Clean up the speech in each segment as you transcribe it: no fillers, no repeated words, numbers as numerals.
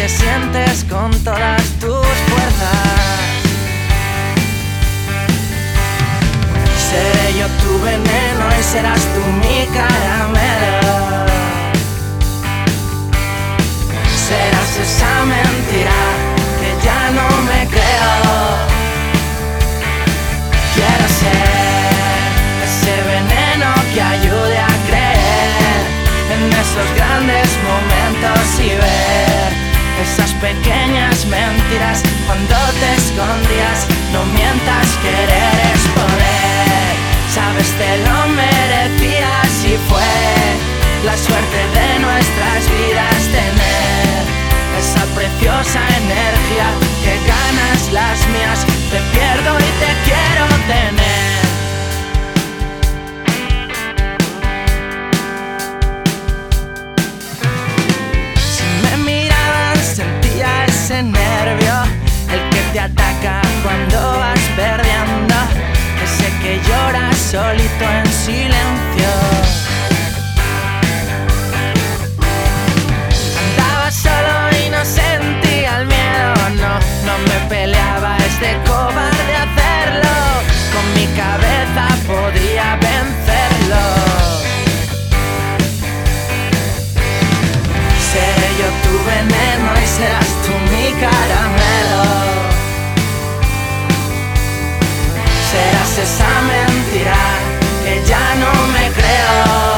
sientes con todas tus fuerzas. Seré yo tu veneno y serás tú mi caramelo. Serás esa mentira que ya no me creo. Quiero ser ese veneno que ayude a creer en esos grandes momentos y ver esas pequeñas mentiras cuando te escondías. No mientas, querer es poder. Sabes, te lo merecías y fue la suerte de nuestras vidas tener esa preciosa energía que ganas las mías. Te pierdo y te quiero tener. Si me mirabas sentía ese nervio, el que te ataca cuando vas perdiendo, ese que llora solito en silencio. Andaba solo y no sentía el miedo, no me peleaba, es de cobarde hacerlo. Con mi cabeza podría vencerlo. Seré yo tu veneno y serás tú mi caramelo. Serás esa mentira que ya no me creo.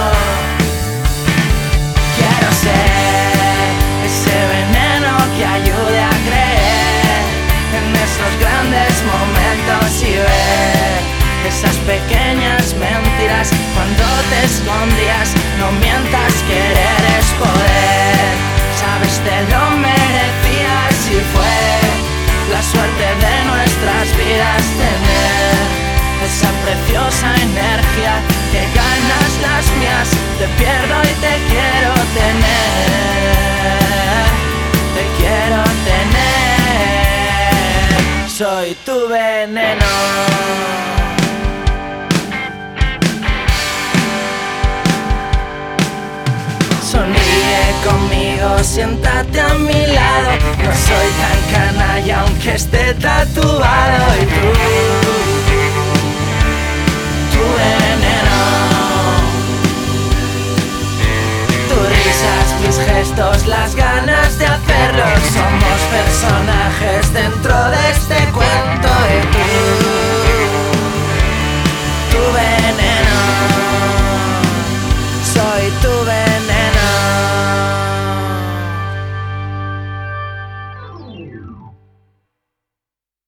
Quiero ser ese veneno que ayude a creer en esos grandes momentos y ver esas pequeñas mentiras cuando te escondías. No mientas, querer es poder. Sabes, te lo merecías y fue la suerte de nuestras vidas tener esa preciosa energía que ganas las mías. Te pierdo y te quiero tener. Te quiero tener. Soy tu veneno. Sonríe conmigo, siéntate a mi lado. No soy tan canalla aunque esté tatuado. Y tú